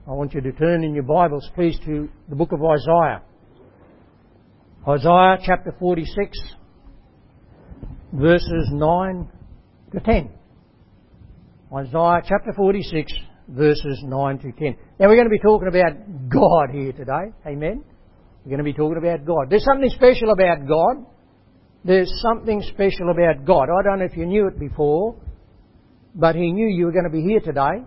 I want you to turn in your Bibles, please, to the book of Isaiah. Isaiah chapter 46, verses 9 to 10. Isaiah chapter 46, verses 9 to 10. Now we're going to be talking about God here today. Amen? We're going to be talking about God. There's something special about God. There's something special about God. I don't know if you knew it before, but He knew you were going to be here today.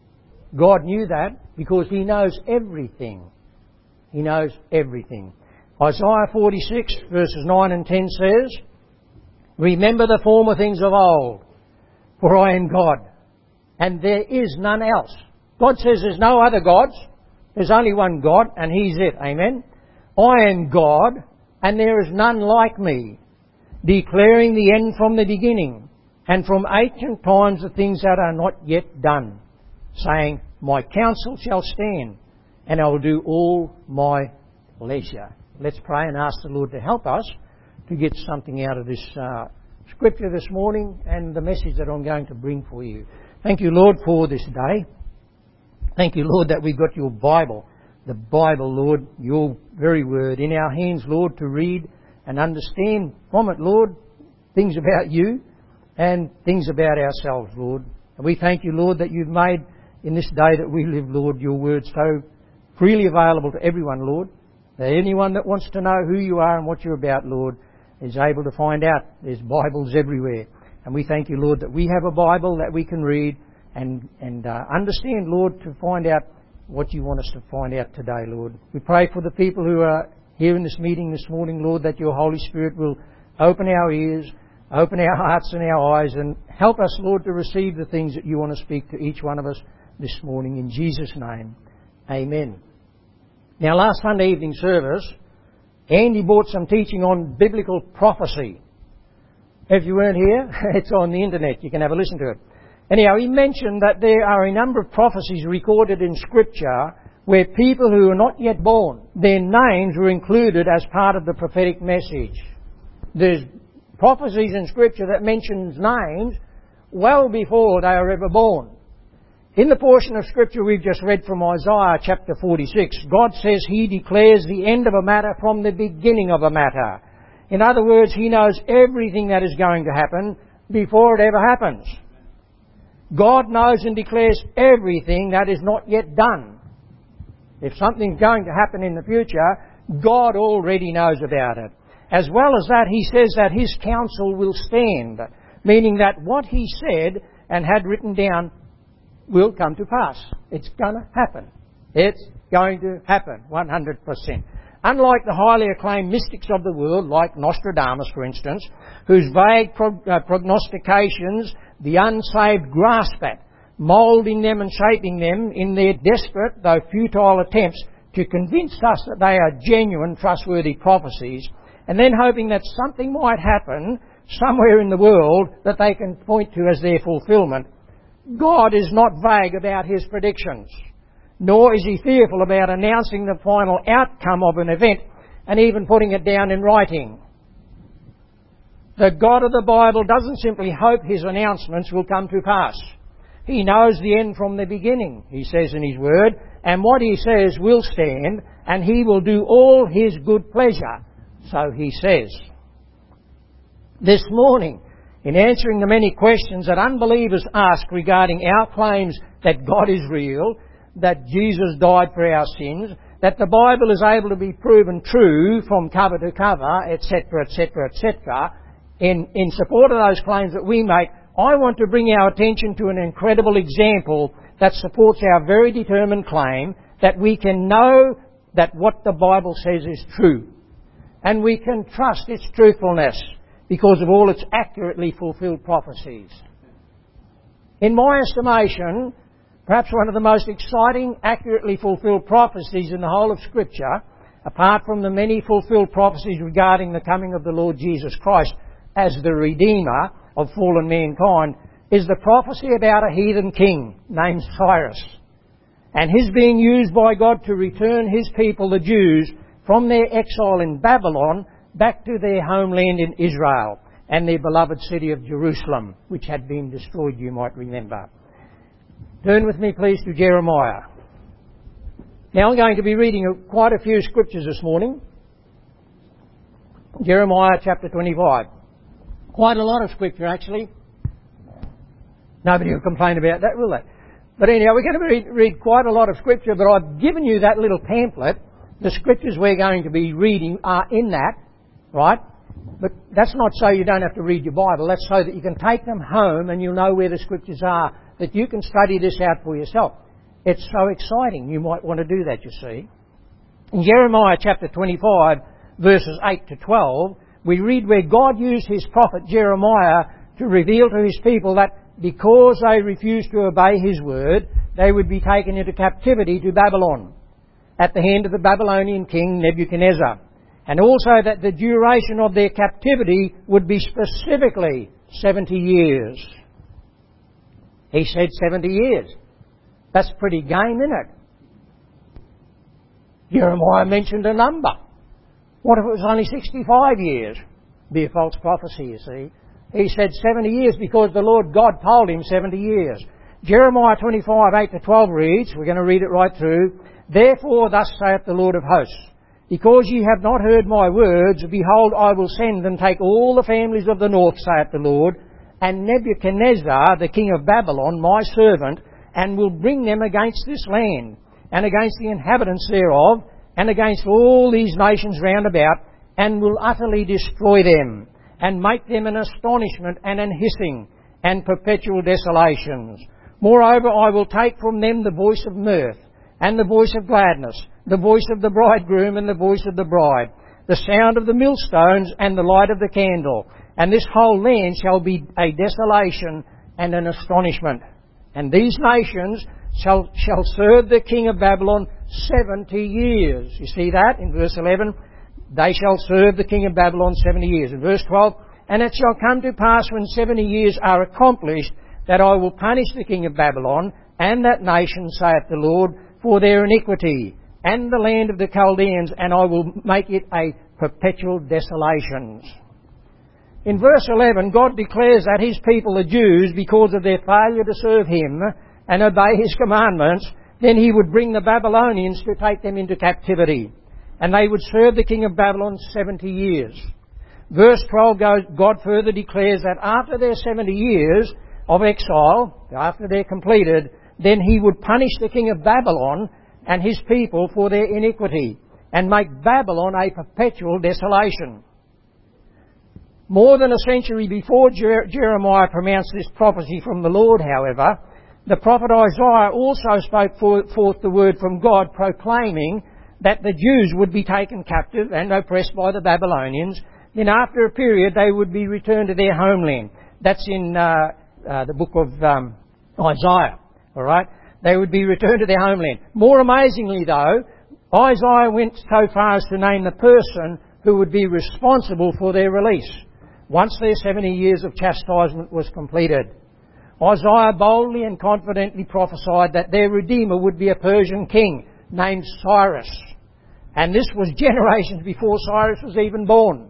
God knew that because He knows everything. He knows everything. Isaiah 46 verses 9 and 10 says, "Remember the former things of old, for I am God, and there is none else." God says there's no other gods. There's only one God, and He's it. Amen? "I am God, and there is none like me, declaring the end from the beginning, and from ancient times the things that are not yet done, saying, my counsel shall stand, and I will do all my pleasure." Let's pray and ask the Lord to help us to get something out of this scripture this morning and the message that I'm going to bring for you. Thank you, Lord, for this day. Thank you, Lord, that we've got your Bible, the Bible, Lord, your very word in our hands, Lord, to read and understand from it, Lord, things about you and things about ourselves, Lord. And we thank you, Lord, that you've made in this day that we live, Lord, your word so freely available to everyone, Lord, that anyone that wants to know who you are and what you're about, Lord, is able to find out. There's Bibles everywhere. And we thank you, Lord, that we have a Bible that we can read and understand, Lord, to find out what you want us to find out today, Lord. We pray for the people who are here in this meeting this morning, Lord, that your Holy Spirit will open our ears, open our hearts and our eyes, and help us, Lord, to receive the things that you want to speak to each one of us this morning. In Jesus' name, amen. Now, last Sunday evening service, Andy brought some teaching on biblical prophecy. If you weren't here, it's on the internet. You can have a listen to it. Anyhow, he mentioned that there are a number of prophecies recorded in Scripture where people who are not yet born, their names were included as part of the prophetic message. There's prophecies in Scripture that mentions names well before they are ever born. In the portion of Scripture we've just read from Isaiah chapter 46, God says He declares the end of a matter from the beginning of a matter. In other words, He knows everything that is going to happen before it ever happens. God knows and declares everything that is not yet done. If something's going to happen in the future, God already knows about it. As well as that, He says that His counsel will stand, meaning that what He said and had written down will come to pass. It's going to happen. It's going to happen, 100%. Unlike the highly acclaimed mystics of the world, like Nostradamus, for instance, whose vague prognostications the unsaved grasp at, moulding them and shaping them in their desperate, though futile attempts to convince us that they are genuine, trustworthy prophecies, and then hoping that something might happen somewhere in the world that they can point to as their fulfilment. God is not vague about His predictions, nor is He fearful about announcing the final outcome of an event and even putting it down in writing. The God of the Bible doesn't simply hope His announcements will come to pass. He knows the end from the beginning, He says in His Word, and what He says will stand, and He will do all His good pleasure. So He says. This morning, in answering the many questions that unbelievers ask regarding our claims that God is real, that Jesus died for our sins, that the Bible is able to be proven true from cover to cover, etc., etc., etc., in support of those claims that we make, I want to bring our attention to an incredible example that supports our very determined claim that we can know that what the Bible says is true. And we can trust its truthfulness because of all its accurately fulfilled prophecies. In my estimation, perhaps one of the most exciting, accurately fulfilled prophecies in the whole of Scripture, apart from the many fulfilled prophecies regarding the coming of the Lord Jesus Christ as the Redeemer of fallen mankind, is the prophecy about a heathen king named Cyrus, and his being used by God to return His people, the Jews, from their exile in Babylon back to their homeland in Israel and their beloved city of Jerusalem, which had been destroyed, you might remember. Turn with me, please, to Jeremiah. Now I'm going to be reading quite a few scriptures this morning. Jeremiah chapter 25. Quite a lot of scripture actually. Nobody will complain about that, will they? But anyhow, we're going to read quite a lot of scripture, but I've given you that little pamphlet. The scriptures we're going to be reading are in that, right? But that's not so you don't have to read your Bible. That's so that you can take them home and you'll know where the scriptures are, that you can study this out for yourself. It's so exciting. You might want to do that, you see. In Jeremiah chapter 25, verses 8 to 12, we read where God used his prophet Jeremiah to reveal to his people that because they refused to obey his word, they would be taken into captivity to Babylon at the hand of the Babylonian king Nebuchadnezzar. And also that the duration of their captivity would be specifically 70 years. He said 70 years. That's pretty game, isn't it? Jeremiah mentioned a number. What if it was only 65 years? Be a false prophecy, you see. He said 70 years because the Lord God told him 70 years. Jeremiah 25, 8 to 12 reads, we're going to read it right through, Therefore thus saith the Lord of hosts, because ye have not heard my words, behold, I will send and take all the families of the north, saith the Lord, and Nebuchadnezzar, the king of Babylon, my servant, and will bring them against this land, and against the inhabitants thereof, and against all these nations round about, and will utterly destroy them, and make them an astonishment and an hissing, and perpetual desolations. Moreover, I will take from them the voice of mirth, and the voice of gladness, the voice of the bridegroom and the voice of the bride, the sound of the millstones and the light of the candle. And this whole land shall be a desolation and an astonishment. And these nations shall serve the king of Babylon 70 years. You see that in verse 11? They shall serve the king of Babylon 70 years. In verse 12, And it shall come to pass when 70 years are accomplished, that I will punish the king of Babylon and that nation, saith the Lord, for their iniquity, and the land of the Chaldeans, and I will make it a perpetual desolation. In verse 11, God declares that his people, the Jews, because of their failure to serve him and obey his commandments, then he would bring the Babylonians to take them into captivity. And they would serve the king of Babylon 70 years. Verse 12 goes, God further declares that after their 70 years of exile, after they're completed, then he would punish the king of Babylon and his people for their iniquity, and make Babylon a perpetual desolation. More than a century before Jeremiah pronounced this prophecy from the Lord, however, the prophet Isaiah also spoke forth the word from God, proclaiming that the Jews would be taken captive and oppressed by the Babylonians. Then after a period they would be returned to their homeland. That's in the book of Isaiah. All right? They would be returned to their homeland. More amazingly, though, Isaiah went so far as to name the person who would be responsible for their release once their 70 years of chastisement was completed. Isaiah boldly and confidently prophesied that their Redeemer would be a Persian king named Cyrus. And this was generations before Cyrus was even born.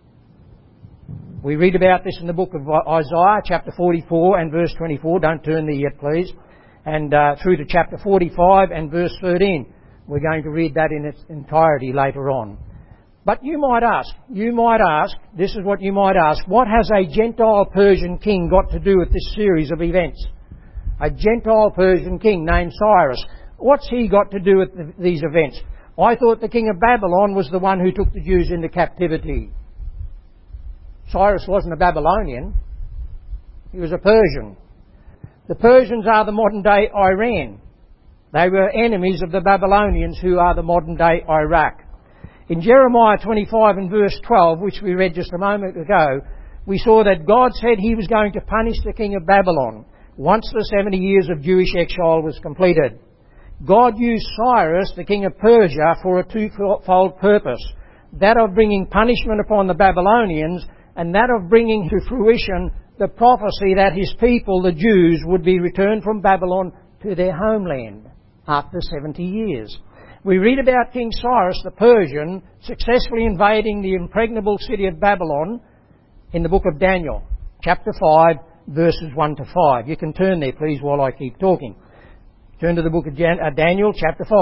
We read about this in the book of Isaiah, chapter 44 and verse 24. Don't turn there yet, please. And through to chapter 45 and verse 13. We're going to read that in its entirety later on. But you might ask, this is what you might ask, what has a Gentile Persian king got to do with this series of events? A Gentile Persian king named Cyrus. What's he got to do with these events? I thought the king of Babylon was the one who took the Jews into captivity. Cyrus wasn't a Babylonian. He was a Persian. The Persians are the modern-day Iran. They were enemies of the Babylonians, who are the modern-day Iraq. In Jeremiah 25 and verse 12, which we read just a moment ago, we saw that God said he was going to punish the king of Babylon once the 70 years of Jewish exile was completed. God used Cyrus, the king of Persia, for a twofold purpose. That of bringing punishment upon the Babylonians, and that of bringing to fruition the prophecy that his people, the Jews, would be returned from Babylon to their homeland after 70 years. We read about King Cyrus the Persian successfully invading the impregnable city of Babylon in the book of Daniel, chapter 5, verses 1 to 5. You can turn there, please, while I keep talking. Turn to the book of Daniel, chapter 5.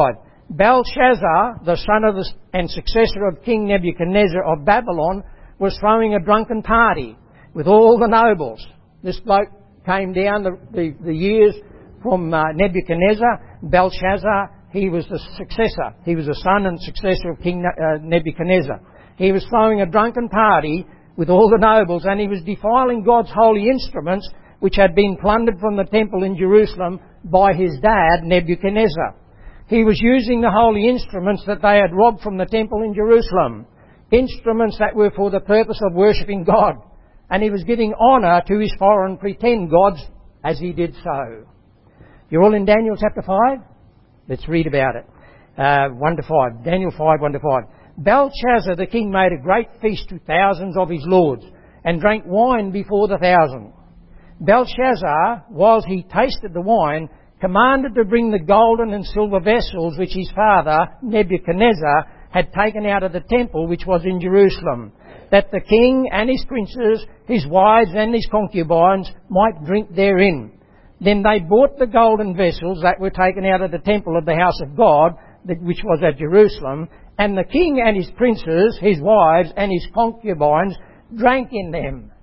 Belshazzar, the son of and successor of King Nebuchadnezzar of Babylon, was throwing a drunken party with all the nobles. This bloke came down the years from Nebuchadnezzar. Belshazzar, he was the successor. He was the son and successor of King Nebuchadnezzar. He was throwing a drunken party with all the nobles, and he was defiling God's holy instruments, which had been plundered from the temple in Jerusalem by his dad, Nebuchadnezzar. He was using the holy instruments that they had robbed from the temple in Jerusalem, instruments that were for the purpose of worshipping God. And he was giving honour to his foreign pretend gods as he did so. You're all in Daniel chapter 5? Let's read about it. 1 to 5. Daniel 5, 1 to 5. Belshazzar the king made a great feast to thousands of his lords, and drank wine before the 1,000. Belshazzar, whilst he tasted the wine, commanded to bring the golden and silver vessels which his father, Nebuchadnezzar, had taken out of the temple which was in Jerusalem, that the king and his princes, his wives and his concubines might drink therein. Then they brought the golden vessels that were taken out of the temple of the house of God, which was at Jerusalem, and the king and his princes, his wives and his concubines drank in them.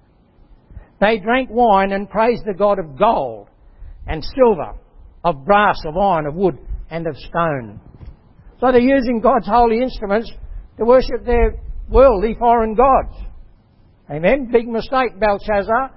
They drank wine and praised the God of gold and silver, of brass, of iron, of wood and of stone. So they're using God's holy instruments to worship their worldly foreign gods. Amen? Big mistake, Belshazzar.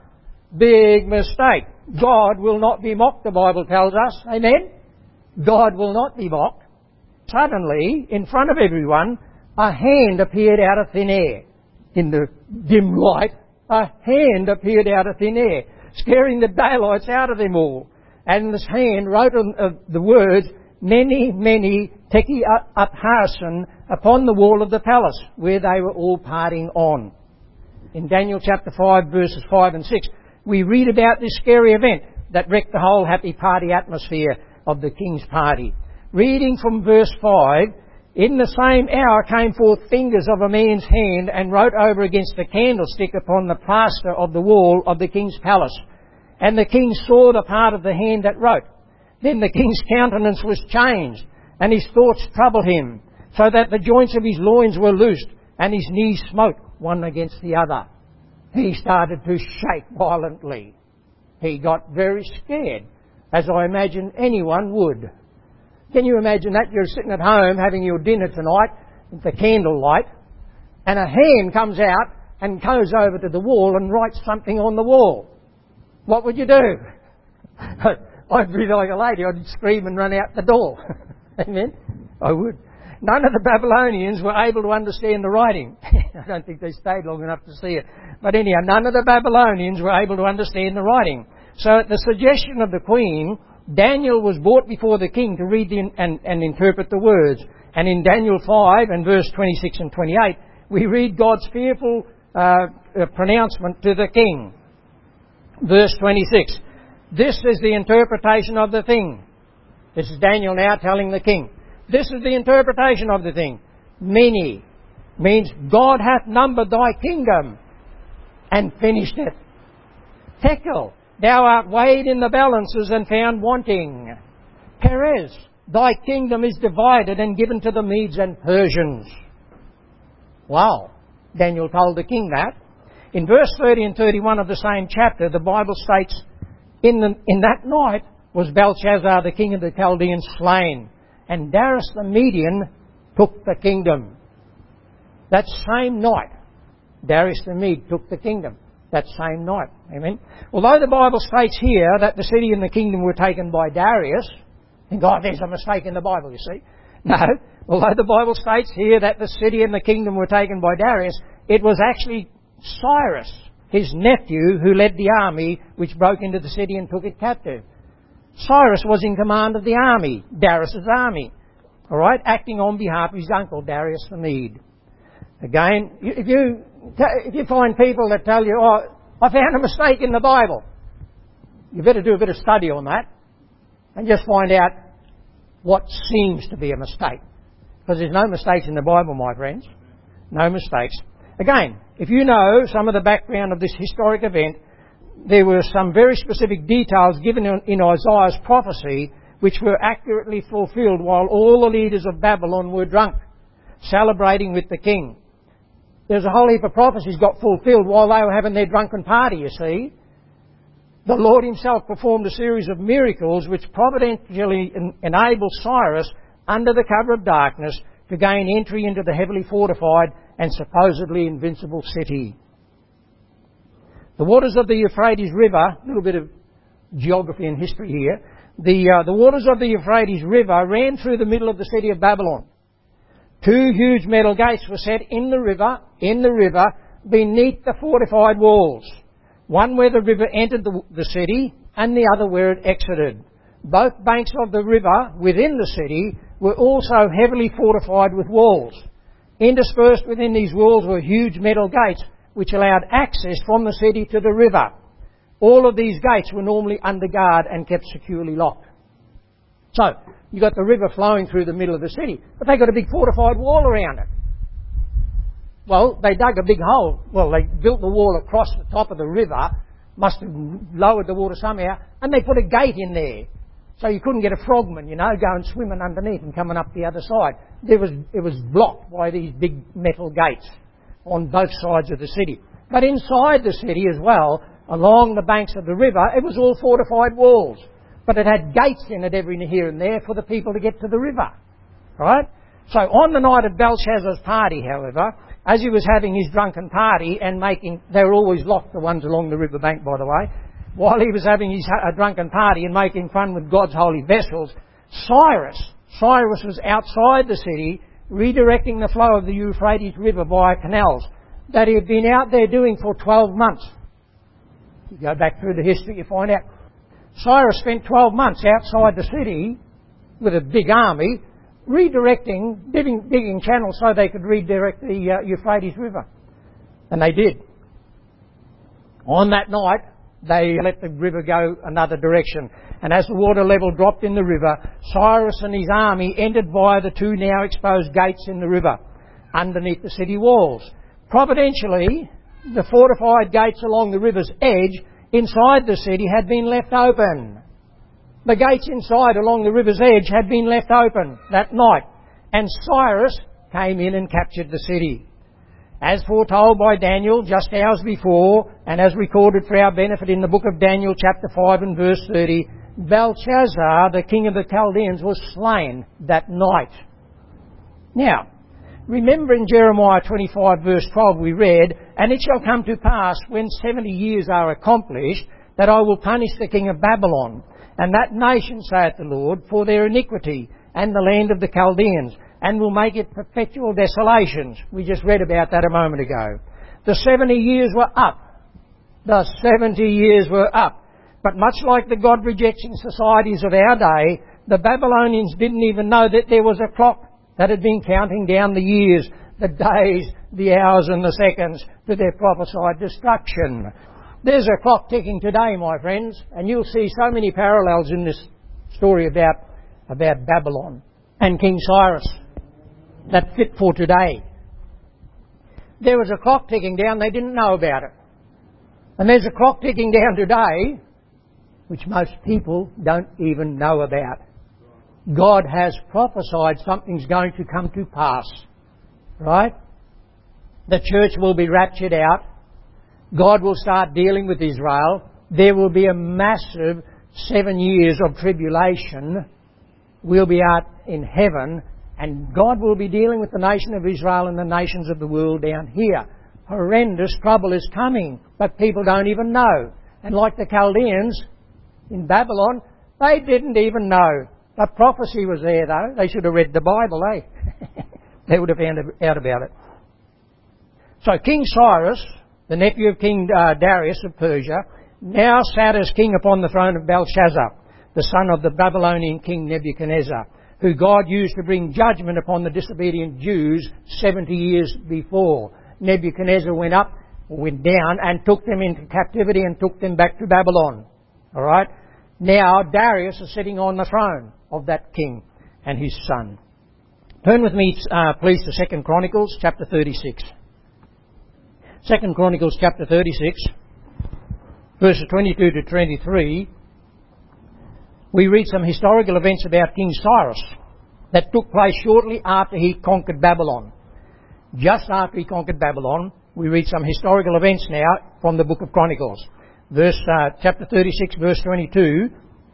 Big mistake. God will not be mocked, the Bible tells us. Amen? God will not be mocked. Suddenly, in front of everyone, a hand appeared out of thin air. In the dim light, a hand appeared out of thin air, scaring the daylights out of them all. And this hand wrote on the words, "Many, many Teki Upharsin," upon the wall of the palace, where they were all partying on. In Daniel chapter 5, verses 5 and 6, we read about this scary event that wrecked the whole happy party atmosphere of the king's party. Reading from verse 5, "In the same hour came forth fingers of a man's hand, and wrote over against the candlestick upon the plaster of the wall of the king's palace. And the king saw the part of the hand that wrote. Then the king's countenance was changed, and his thoughts troubled him, so that the joints of his loins were loosed, and his knees smote one against the other." He started to shake violently. He got very scared, as I imagine anyone would. Can you imagine that? You're sitting at home having your dinner tonight with the candlelight, and a hand comes out and goes over to the wall and writes something on the wall. What would you do? I'd be like a lady. I'd scream and run out the door. Amen? I would. None of the Babylonians were able to understand the writing. I don't think they stayed long enough to see it. But anyhow, none of the Babylonians were able to understand the writing. So at the suggestion of the queen, Daniel was brought before the king to read and interpret the words. And in Daniel 5 and verse 26 and 28, we read God's fearful pronouncement to the king. Verse 26. "This is the interpretation of the thing." This is Daniel now telling the king. "This is the interpretation of the thing. Many means God hath numbered thy kingdom and finished it. Tekel, thou art weighed in the balances and found wanting. Perez, thy kingdom is divided and given to the Medes and Persians." Wow. Daniel told the king that. In verse 30 and 31 of the same chapter, the Bible states, in that night was Belshazzar, the king of the Chaldeans, slain, and Darius the Median took the kingdom. That same night, Darius the Mede took the kingdom. That same night. Amen. Although the Bible states here that the city and the kingdom were taken by Darius, and God, there's a mistake in the Bible, you see. No. Although the Bible states here that the city and the kingdom were taken by Darius, it was actually Cyrus, his nephew, who led the army which broke into the city and took it captive. Cyrus was in command of the army, Darius' army, all right, acting on behalf of his uncle, Darius the Mede. Again, if you find people that tell you, "Oh, I found a mistake in the Bible," you better do a bit of study on that and just find out what seems to be a mistake. Because there's no mistakes in the Bible, my friends. No mistakes. Again, if you know some of the background of this historic event, there were some very specific details given in Isaiah's prophecy which were accurately fulfilled while all the leaders of Babylon were drunk, celebrating with the king. There's a whole heap of prophecies got fulfilled while they were having their drunken party, you see. The Lord himself performed a series of miracles which providentially enabled Cyrus, under the cover of darkness, to gain entry into the heavily fortified and supposedly invincible city. The waters of the Euphrates River, a little bit of geography and history here, the waters of the Euphrates River ran through the middle of the city of Babylon. Two huge metal gates were set in the river, beneath the fortified walls. One where the river entered the city and the other where it exited. Both banks of the river within the city were also heavily fortified with walls. Interspersed within these walls were huge metal gates which allowed access from the city to the river. All of these gates were normally under guard and kept securely locked. So, you got the river flowing through the middle of the city, but they got a big fortified wall around it. Well, they dug a big hole. Well, they built the wall across the top of the river, must have lowered the water somehow, and they put a gate in there. So you couldn't get a frogman, going swimming underneath and coming up the other side. It was blocked by these big metal gates on both sides of the city. But inside the city as well, along the banks of the river, it was all fortified walls. But it had gates in it every here and there for the people to get to the river. Right? So on the night of Belshazzar's party, however, as he was having his drunken party and they were always locked, the ones along the riverbank, by the way, while he was having his drunken party and making fun with God's holy vessels, Cyrus was outside the city, redirecting the flow of the Euphrates River via canals that he had been out there doing for 12 months. You go back through the history, you find out Cyrus spent 12 months outside the city with a big army, redirecting, digging channels so they could redirect the Euphrates River. And they did. On that night, they let the river go another direction. And as the water level dropped in the river, Cyrus and his army entered via the two now exposed gates in the river, underneath the city walls. Providentially, the fortified gates along the river's edge inside the city had been left open. The gates inside along the river's edge had been left open that night, and Cyrus came in and captured the city. As foretold by Daniel just hours before, and as recorded for our benefit in the book of Daniel chapter 5 and verse 30, Belshazzar, the king of the Chaldeans, was slain that night. Now, remember in Jeremiah 25 verse 12 we read, "And it shall come to pass when 70 years are accomplished, that I will punish the king of Babylon, and that nation, saith the Lord, for their iniquity, and the land of the Chaldeans, and will make it perpetual desolations." We just read about that a moment ago. The 70 years were up. The 70 years were up. But much like the God-rejecting societies of our day, the Babylonians didn't even know that there was a clock that had been counting down the years, the days, the hours and the seconds to their prophesied destruction. There's a clock ticking today, my friends, and you'll see so many parallels in this story about Babylon and King Cyrus that fit for today. There was a clock ticking down, they didn't know about it. And there's a clock ticking down today, which most people don't even know about. God has prophesied something's going to come to pass. Right? The church will be raptured out. God will start dealing with Israel. There will be a massive 7 years of tribulation. We'll be out in heaven, and God will be dealing with the nation of Israel and the nations of the world down here. Horrendous trouble is coming, but people don't even know. And like the Chaldeans in Babylon, they didn't even know. The prophecy was there though. They should have read the Bible, eh? They would have found out about it. So King Cyrus, the nephew of King Darius of Persia, now sat as king upon the throne of Belshazzar, the son of the Babylonian king Nebuchadnezzar, who God used to bring judgment upon the disobedient Jews 70 years before. Nebuchadnezzar went down and took them into captivity and took them back to Babylon. All right? Now Darius is sitting on the throne of that king and his son. Turn with me, please, to 2 Chronicles chapter 36. 2 Chronicles chapter 36, verses 22 to 23. we read some historical events about King Cyrus that took place shortly after he conquered Babylon. Just after he conquered Babylon, we read some historical events now from the book of Chronicles. Chapter 36, verse 22.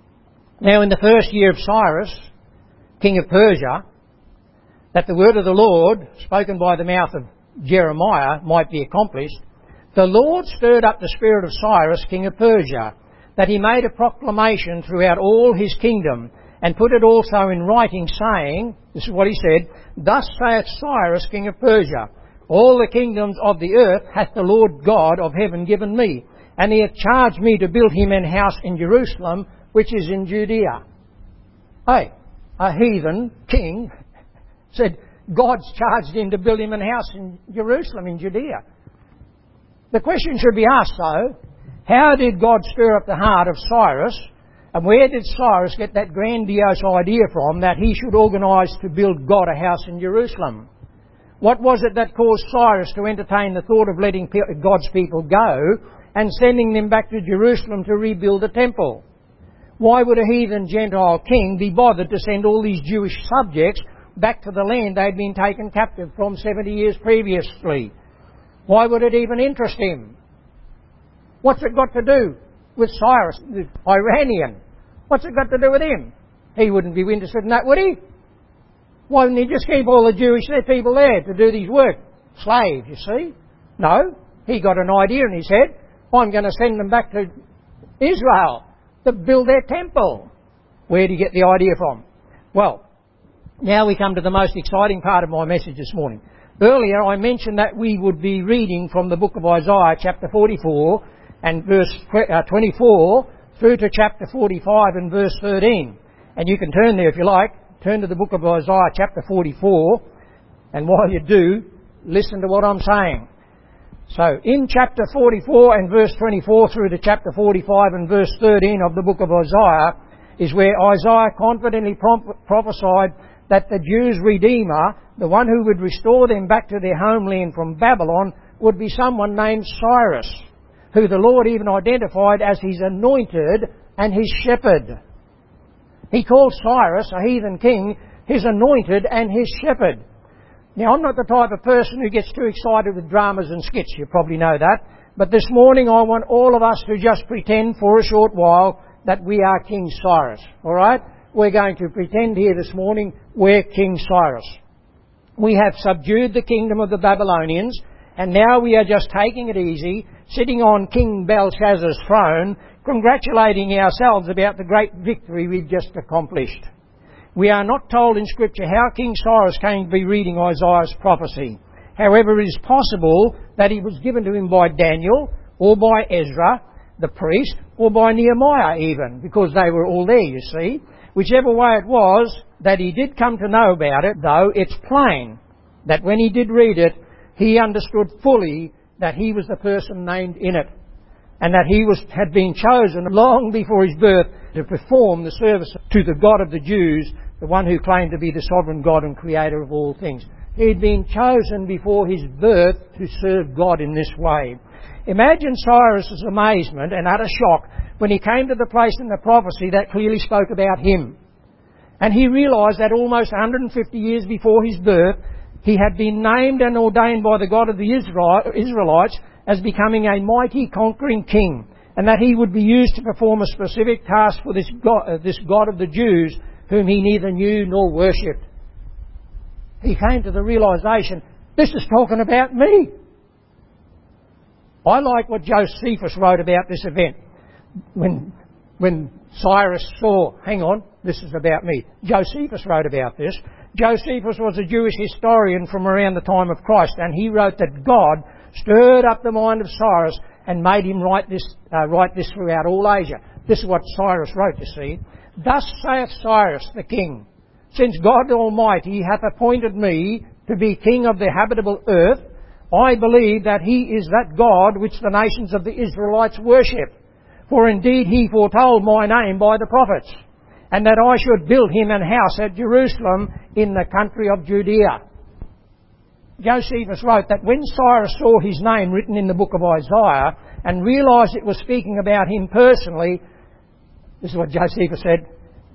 Now in the first year of Cyrus, king of Persia, that the word of the Lord, spoken by the mouth of Jeremiah, might be accomplished, the Lord stirred up the spirit of Cyrus, king of Persia, that he made a proclamation throughout all his kingdom, and put it also in writing, saying, this is what he said, Thus saith Cyrus, king of Persia, all the kingdoms of the earth hath the Lord God of heaven given me, and he hath charged me to build him an house in Jerusalem, which is in Judea. Hey, a heathen king said God's charged him to build him an house in Jerusalem, in Judea. The question should be asked, though, how did God stir up the heart of Cyrus, and where did Cyrus get that grandiose idea from that he should organise to build God a house in Jerusalem? What was it that caused Cyrus to entertain the thought of letting God's people go and sending them back to Jerusalem to rebuild the temple? Why would a heathen Gentile king be bothered to send all these Jewish subjects back to the land they'd been taken captive from 70 years previously? Why would it even interest him? What's it got to do with Cyrus, the Iranian? What's it got to do with him? He wouldn't be interested in that, would he? Why wouldn't he just keep all the Jewish people there to do these work? Slaves, you see? No. He got an idea in his head. I'm going to send them back to Israel to build their temple. Where did he get the idea from? Well, now we come to the most exciting part of my message this morning. Earlier I mentioned that we would be reading from the book of Isaiah chapter 44 and verse 24 through to chapter 45 and verse 13. And you can turn there if you like. Turn to the book of Isaiah chapter 44, and while you do, listen to what I'm saying. So, in chapter 44 and verse 24 through to chapter 45 and verse 13 of the book of Isaiah is where Isaiah confidently prophesied that the Jews' Redeemer, the one who would restore them back to their homeland from Babylon, would be someone named Cyrus, who the Lord even identified as his anointed and his shepherd. He called Cyrus, a heathen king, his anointed and his shepherd. Now, I'm not the type of person who gets too excited with dramas and skits, you probably know that. But this morning I want all of us to just pretend for a short while that we are King Cyrus. Alright? We're going to pretend here this morning we're King Cyrus. We have subdued the kingdom of the Babylonians, and now we are just taking it easy, sitting on King Belshazzar's throne, congratulating ourselves about the great victory we've just accomplished. We are not told in Scripture how King Cyrus came to be reading Isaiah's prophecy. However, it is possible that he was given to him by Daniel, or by Ezra, the priest, or by Nehemiah even, because they were all there, you see. Whichever way it was that he did come to know about it, though, it's plain that when he did read it, he understood fully that he was the person named in it, and that he had been chosen long before his birth to perform the service to the God of the Jews, the one who claimed to be the sovereign God and creator of all things. He had been chosen before his birth to serve God in this way. Imagine Cyrus's amazement and utter shock when he came to the place in the prophecy that clearly spoke about him. And he realised that almost 150 years before his birth, he had been named and ordained by the God of the Israelites as becoming a mighty conquering king, and that he would be used to perform a specific task for this God of the Jews, whom he neither knew nor worshipped. He came to the realisation, this is talking about me. I like what Josephus wrote about this event. When Cyrus saw, hang on, this is about me. Josephus wrote about this. Josephus was a Jewish historian from around the time of Christ, and he wrote that God stirred up the mind of Cyrus and made him write this throughout all Asia. This is what Cyrus wrote, you see. Thus saith Cyrus the king, since God Almighty hath appointed me to be king of the habitable earth, I believe that he is that God which the nations of the Israelites worship. For indeed he foretold my name by the prophets, and that I should build him an house at Jerusalem in the country of Judea. Josephus wrote that when Cyrus saw his name written in the book of Isaiah and realised it was speaking about him personally, this is what Josephus said,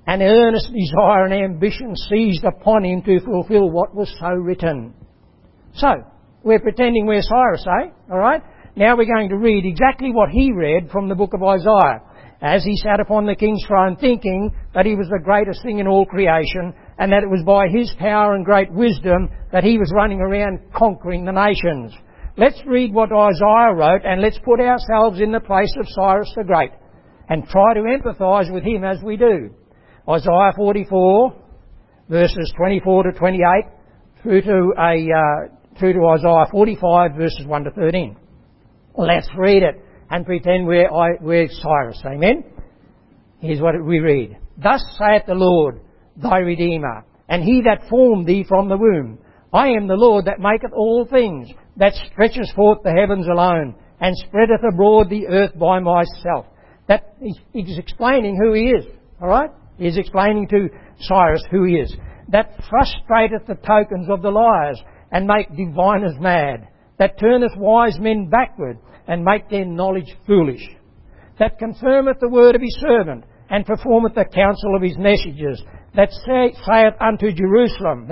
an earnest desire and ambition seized upon him to fulfill what was so written. So, we're pretending we're Cyrus, eh? Alright? Now we're going to read exactly what he read from the book of Isaiah. As he sat upon the king's throne, thinking that he was the greatest thing in all creation, and that it was by his power and great wisdom that he was running around conquering the nations. Let's read what Isaiah wrote, and let's put ourselves in the place of Cyrus the Great, and try to empathise with him as we do. Isaiah 44, verses 24 to 28, through to Isaiah 45, verses 1 to 13. Let's read it and pretend we're Cyrus. Amen? Here's what we read. Thus saith the Lord, thy Redeemer, and he that formed thee from the womb. I am the Lord that maketh all things, that stretches forth the heavens alone, and spreadeth abroad the earth by myself. That he's explaining who he is. Alright? He's explaining to Cyrus who he is. That frustrateth the tokens of the liars, and make diviners mad. That turneth wise men backward, and make their knowledge foolish. That confirmeth the word of his servant, and performeth the counsel of his messengers. That saith unto Jerusalem,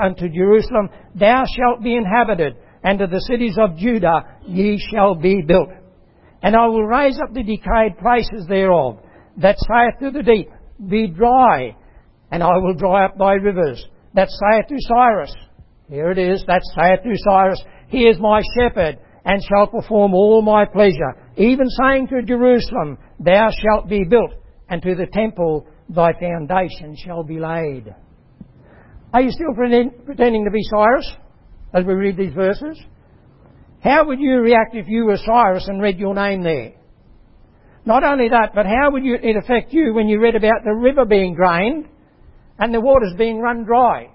thou shalt be inhabited, and to the cities of Judah ye shall be built. And I will raise up the decayed places thereof. That saith to the deep, be dry, and I will dry up thy rivers. That saith to Cyrus, here it is, that saith to Cyrus, he is my shepherd, and shall perform all my pleasure. Even saying to Jerusalem, thou shalt be built, and to the temple thy foundation shall be laid. Are you still pretending to be Cyrus as we read these verses? How would you react if you were Cyrus and read your name there? Not only that, but how would it affect you when you read about the river being drained and the waters being run dry?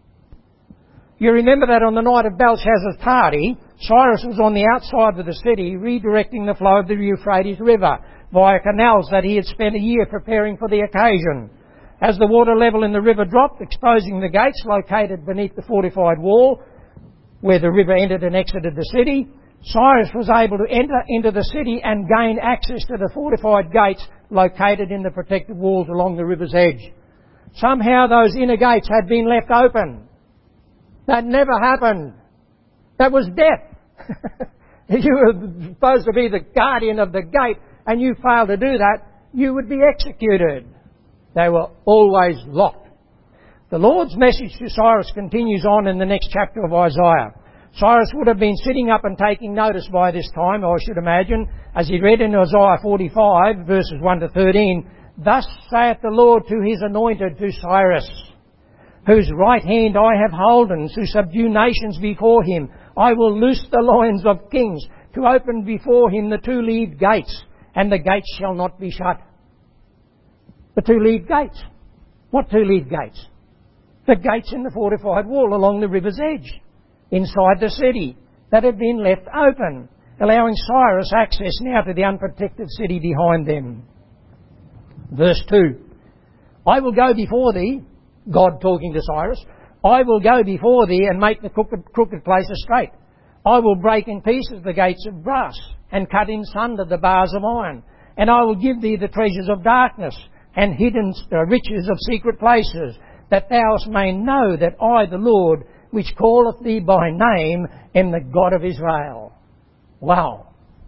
You remember that on the night of Belshazzar's party, Cyrus was on the outside of the city redirecting the flow of the Euphrates River via canals that he had spent a year preparing for the occasion. As the water level in the river dropped, exposing the gates located beneath the fortified wall where the river entered and exited the city, Cyrus was able to enter into the city and gain access to the fortified gates located in the protected walls along the river's edge. Somehow those inner gates had been left open. That never happened. That was death. If you were supposed to be the guardian of the gate and you failed to do that, you would be executed. They were always locked. The Lord's message to Cyrus continues on in the next chapter of Isaiah. Cyrus would have been sitting up and taking notice by this time, I should imagine, as he read in Isaiah 45, verses 1 to 13, thus saith the Lord to his anointed, to Cyrus, whose right hand I have holden, to subdue nations before him. I will loose the loins of kings, to open before him the two-leaved gates, and the gates shall not be shut. The two-leaved gates. What two-leaved gates? The gates in the fortified wall along the river's edge, inside the city, that had been left open, allowing Cyrus access now to the unprotected city behind them. Verse 2, I will go before thee, God talking to Cyrus, I will go before thee and make the crooked places straight. I will break in pieces the gates of brass and cut in sunder the bars of iron. And I will give thee the treasures of darkness and hidden riches of secret places, that thou may know that I, the Lord, which calleth thee by name, am the God of Israel. Wow.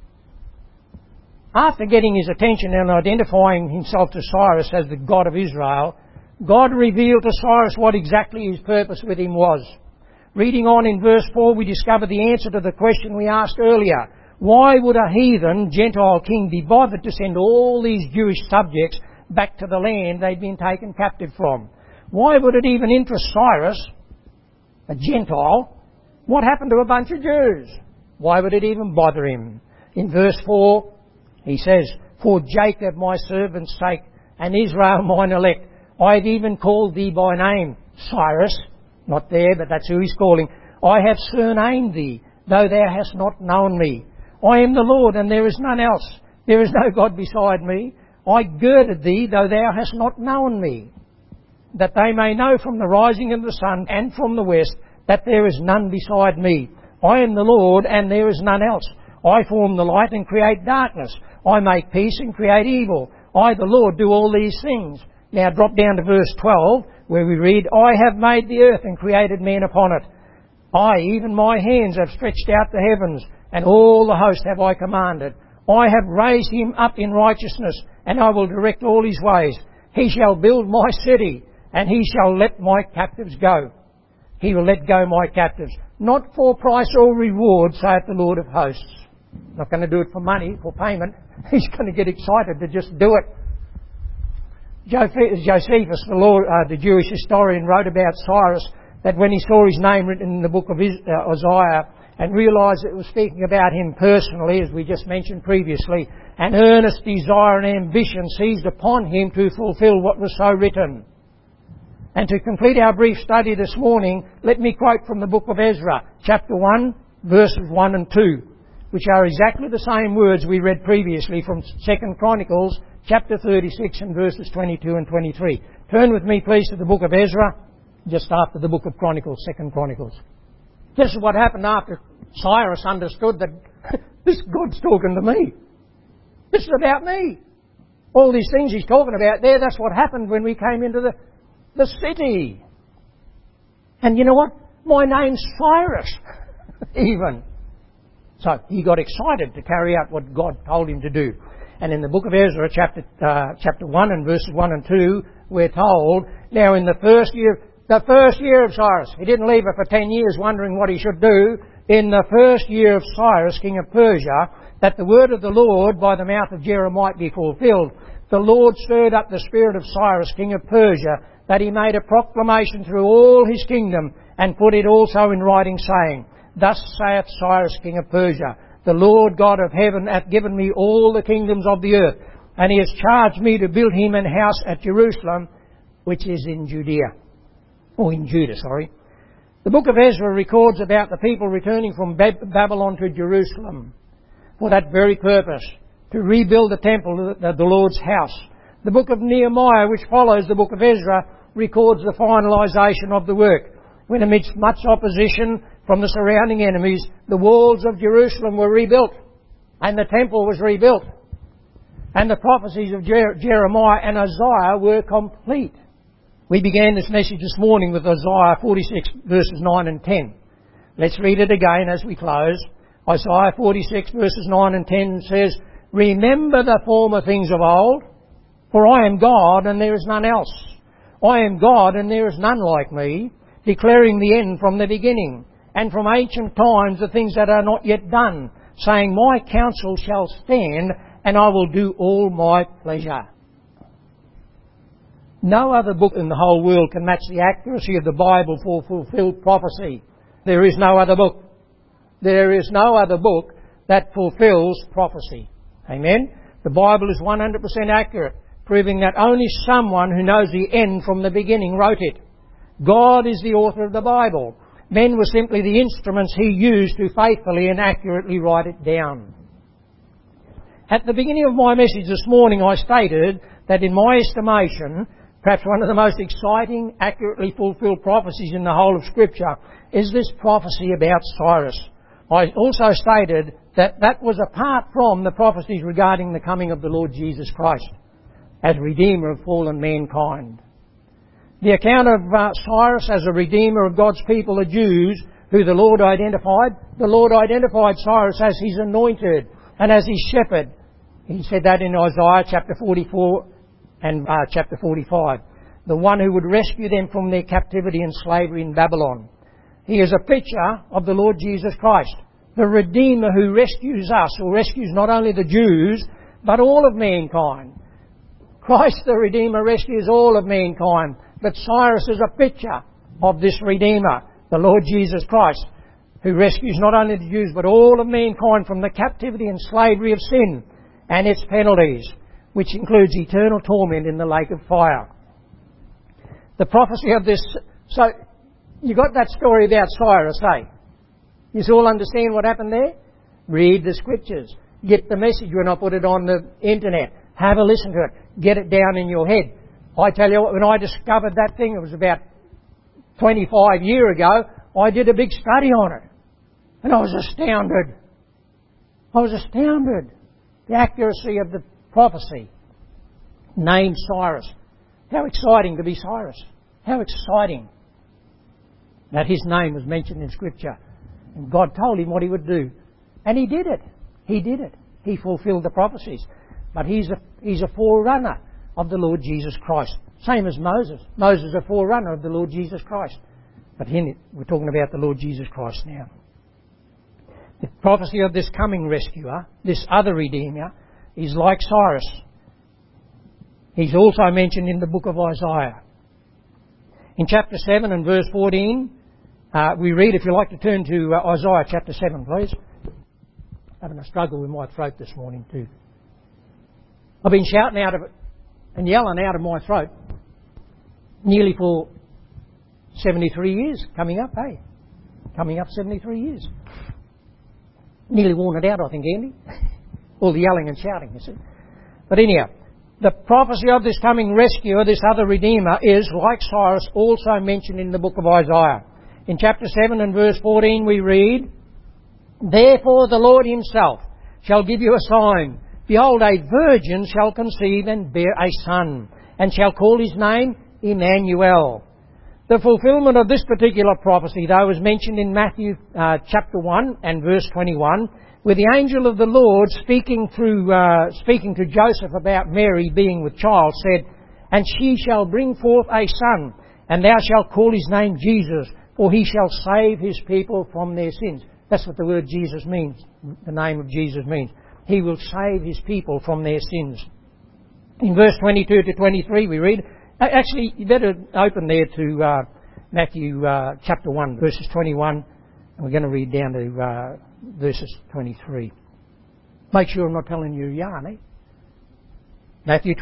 After getting his attention and identifying himself to Cyrus as the God of Israel, God revealed to Cyrus what exactly his purpose with him was. Reading on in verse 4, we discover the answer to the question we asked earlier. Why would a heathen, Gentile king be bothered to send all these Jewish subjects back to the land they'd been taken captive from? Why would it even interest Cyrus, a Gentile, what happened to a bunch of Jews? Why would it even bother him? In verse 4, he says, for Jacob my servant's sake, and Israel mine elect, I have even called thee by name, Cyrus. Not there, but that's who he's calling. I have surnamed thee, though thou hast not known me. I am the Lord, and there is none else. There is no God beside me. I girded thee, though thou hast not known me, that they may know from the rising of the sun and from the west that there is none beside me. I am the Lord, and there is none else. I form the light and create darkness. I make peace and create evil. I, the Lord, do all these things. Now drop down to verse 12 where we read, I have made the earth and created men upon it. I, even my hands, have stretched out the heavens, and all the host have I commanded. I have raised him up in righteousness, and I will direct all his ways. He shall build my city, and he shall let my captives go. He will let go my captives, not for price or reward, saith the Lord of hosts. Not going to do it for money, for payment. He's going to get excited to just do it. Josephus, the Jewish historian, wrote about Cyrus that when he saw his name written in the book of Isaiah and realised it was speaking about him personally, as we just mentioned previously, an earnest desire and ambition seized upon him to fulfil what was so written. And to complete our brief study this morning, let me quote from the book of Ezra, chapter 1, verses 1 and 2, which are exactly the same words we read previously from 2 Chronicles, chapter 36 and verses 22 and 23. Turn with me, please, to the book of Ezra, just after the book of Chronicles, 2 Chronicles. This is what happened after Cyrus understood that this God's talking to me. This is about me. All these things he's talking about there, that's what happened when we came into the city. And you know what? My name's Cyrus, even. So he got excited to carry out what God told him to do. And in the book of Ezra, chapter 1 and verses 1 and 2, we're told, now in the first year of Cyrus, he didn't leave it for 10 years wondering what he should do. In the first year of Cyrus, king of Persia, that the word of the Lord by the mouth of Jeremiah might be fulfilled, the Lord stirred up the spirit of Cyrus, king of Persia, that he made a proclamation through all his kingdom, and put it also in writing, saying, Thus saith Cyrus, king of Persia, the Lord God of heaven hath given me all the kingdoms of the earth, and he has charged me to build him an house at Jerusalem, which is in Judah. The book of Ezra records about the people returning from Babylon to Jerusalem for that very purpose, to rebuild the temple, the Lord's house. The book of Nehemiah, which follows the book of Ezra, records the finalisation of the work, when amidst much opposition from the surrounding enemies, the walls of Jerusalem were rebuilt, and the temple was rebuilt, and the prophecies of Jeremiah and Isaiah were complete. We began this message this morning with Isaiah 46 verses 9 and 10. Let's read it again as we close. Isaiah 46 verses 9 and 10 says, Remember the former things of old, for I am God and there is none else. I am God and there is none like me, declaring the end from the beginning, and from ancient times the things that are not yet done, saying, My counsel shall stand, and I will do all my pleasure. No other book in the whole world can match the accuracy of the Bible for fulfilled prophecy. There is no other book. There is no other book that fulfills prophecy. Amen? The Bible is 100% accurate, proving that only someone who knows the end from the beginning wrote it. God is the author of the Bible. Men were simply the instruments he used to faithfully and accurately write it down. At the beginning of my message this morning, I stated that in my estimation, perhaps one of the most exciting, accurately fulfilled prophecies in the whole of Scripture is this prophecy about Cyrus. I also stated that that was apart from the prophecies regarding the coming of the Lord Jesus Christ as Redeemer of fallen mankind. The account of Cyrus as a Redeemer of God's people, the Jews, who the Lord identified Cyrus as his anointed and as his shepherd. He said that in Isaiah chapter 44 and chapter 45. The one who would rescue them from their captivity and slavery in Babylon. He is a picture of the Lord Jesus Christ, the Redeemer who rescues us, or rescues not only the Jews, but all of mankind. Christ the Redeemer rescues all of mankind, but Cyrus is a picture of this Redeemer, the Lord Jesus Christ, who rescues not only the Jews, but all of mankind from the captivity and slavery of sin and its penalties, which includes eternal torment in the lake of fire. The prophecy of this... So, you got that story about Cyrus, eh? You all understand what happened there? Read the Scriptures. Get the message when I put it on the internet. Have a listen to it. Get it down in your head. I tell you what, when I discovered that thing, it was about 25 years ago, I did a big study on it. And I was astounded. The accuracy of the prophecy. Named Cyrus. How exciting to be Cyrus. How exciting that his name was mentioned in Scripture. And God told him what he would do. And he did it. He did it. He fulfilled the prophecies. But he's a forerunner of the Lord Jesus Christ. Same as Moses. Moses is a forerunner of the Lord Jesus Christ. But we're talking about the Lord Jesus Christ now. The prophecy of this coming rescuer, this other Redeemer, is like Cyrus. He's also mentioned in the book of Isaiah. In chapter 7 and verse 14, we read, if you'd like to turn to Isaiah chapter 7, please. Having a struggle with my throat this morning too. I've been shouting out of it and yelling out of my throat nearly for 73 years coming up, hey? Coming up 73 years. Nearly worn it out, I think, Andy. All the yelling and shouting, you see. But anyhow, the prophecy of this coming rescuer, this other Redeemer, is, like Cyrus, also mentioned in the book of Isaiah. In chapter 7 and verse 14 we read, "Therefore the Lord himself shall give you a sign. Behold, a virgin shall conceive and bear a son, and shall call his name Emmanuel." The fulfilment of this particular prophecy, though, is mentioned in Matthew chapter 1 and verse 21, where the angel of the Lord, speaking to Joseph about Mary being with child, said, "And she shall bring forth a son, and thou shalt call his name Jesus, for he shall save his people from their sins." That's what the word Jesus means, the name of Jesus means. He will save his people from their sins. In verse 22 to 23 we read, actually you better open there to Matthew chapter 1 verses 21, and we're going to read down to verses 23. Make sure I'm not telling you a yarn, eh? Matthew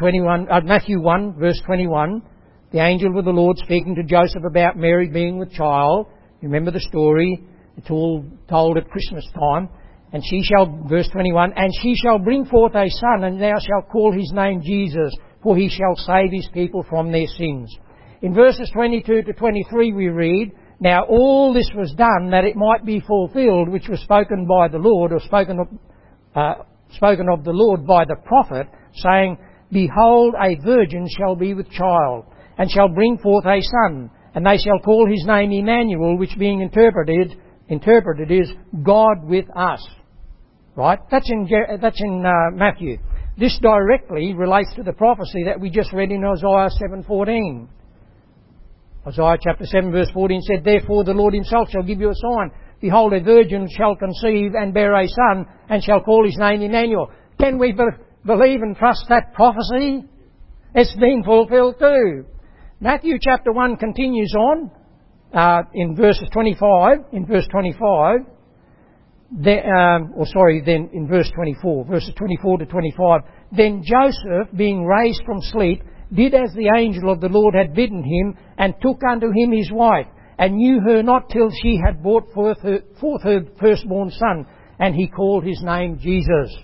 1 verse 21, the angel of the Lord speaking to Joseph about Mary being with child. Remember the story, it's all told at Christmas time. And she shall, verse 21, "And she shall bring forth a son, and thou shalt call his name Jesus, for he shall save his people from their sins." In verses 22 to 23 we read, "Now all this was done that it might be fulfilled, which was spoken by the Lord," or spoken of the Lord by the prophet, saying, "Behold, a virgin shall be with child, and shall bring forth a son, and they shall call his name Emmanuel," which being interpreted is God with us. Right? That's in Matthew. This directly relates to the prophecy that we just read in Isaiah 7:14. Isaiah chapter 7 verse 14 said, "Therefore the Lord himself shall give you a sign. Behold, a virgin shall conceive and bear a son, and shall call his name Emmanuel." Can we believe and trust that prophecy? It's been fulfilled too. Matthew chapter 1 continues on in verse 25, then in verse 24, verses 24 to 25. "Then Joseph, being raised from sleep, did as the angel of the Lord had bidden him, and took unto him his wife, and knew her not till she had brought forth her firstborn son, and he called his name Jesus."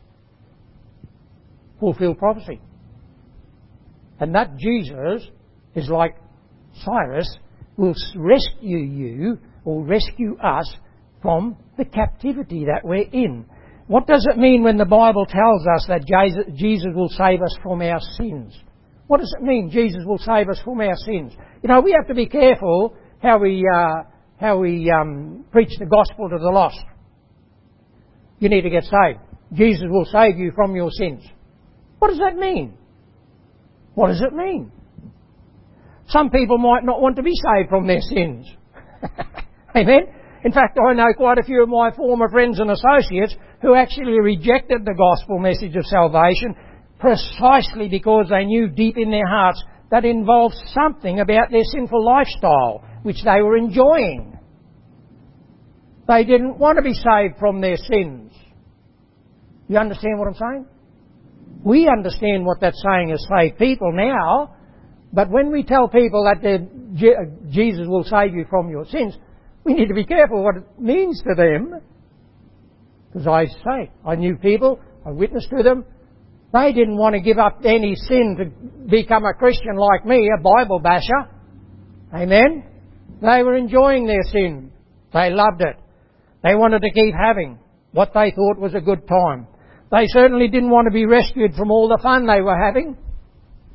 Fulfilled prophecy. And that Jesus is like Cyrus, will rescue you, or rescue us, from the captivity that we're in. What does it mean when the Bible tells us that Jesus will save us from our sins? What does it mean, Jesus will save us from our sins? You know, we have to be careful how we preach the gospel to the lost. You need to get saved. Jesus will save you from your sins. What does that mean? What does it mean? Some people might not want to be saved from their sins. Amen? In fact, I know quite a few of my former friends and associates who actually rejected the gospel message of salvation precisely because they knew deep in their hearts that involved something about their sinful lifestyle which they were enjoying. They didn't want to be saved from their sins. You understand what I'm saying? We understand what that's saying is save people now, but when we tell people that Jesus will save you from your sins, we need to be careful what it means to them. Because I knew people, I witnessed to them, they didn't want to give up any sin to become a Christian like me, a Bible basher. Amen? They were enjoying their sin. They loved it. They wanted to keep having what they thought was a good time. They certainly didn't want to be rescued from all the fun they were having.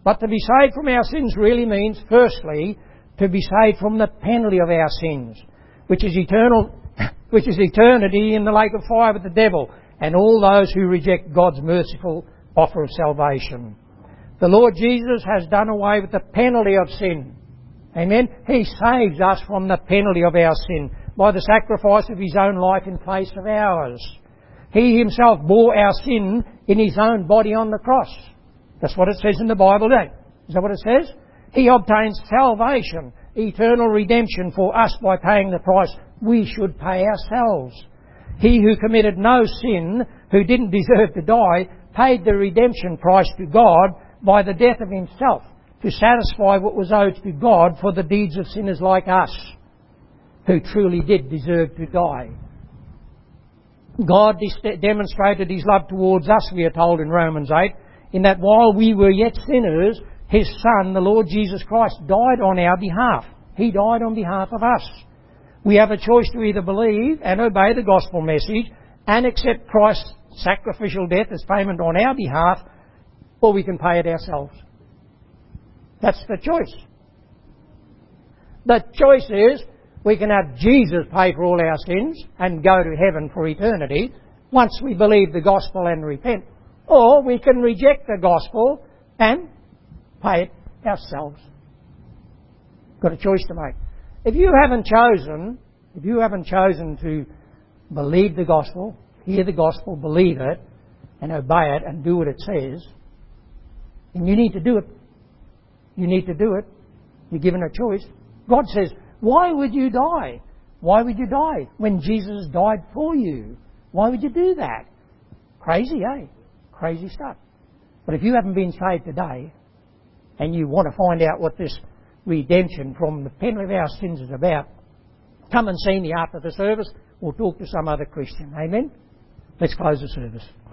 But to be saved from our sins really means, firstly, to be saved from the penalty of our sins, which is eternity in the lake of fire with the devil and all those who reject God's merciful offer of salvation. The Lord Jesus has done away with the penalty of sin. Amen? He saves us from the penalty of our sin by the sacrifice of His own life in place of ours. He Himself bore our sin in His own body on the cross. That's what it says in the Bible today. Is that what it says? He obtains salvation, eternal redemption for us by paying the price we should pay ourselves. He who committed no sin, who didn't deserve to die, paid the redemption price to God by the death of Himself to satisfy what was owed to God for the deeds of sinners like us, who truly did deserve to die. God demonstrated His love towards us, we are told in Romans 8, in that while we were yet sinners, His Son, the Lord Jesus Christ, died on our behalf. He died on behalf of us. We have a choice to either believe and obey the gospel message and accept Christ's sacrificial death as payment on our behalf, or we can pay it ourselves. That's the choice. The choice is we can have Jesus pay for all our sins and go to heaven for eternity once we believe the gospel and repent. Or we can reject the gospel and pay it ourselves. Got a choice to make. If you haven't chosen to believe the gospel, hear the gospel, believe it, and obey it and do what it says, then you need to do it. You need to do it. You're given a choice. God says, why would you die? Why would you die when Jesus died for you? Why would you do that? Crazy, eh? Crazy stuff. But if you haven't been saved today and you want to find out what this redemption from the penalty of our sins is about, come and see me after the service or talk to some other Christian. Amen? Let's close the service.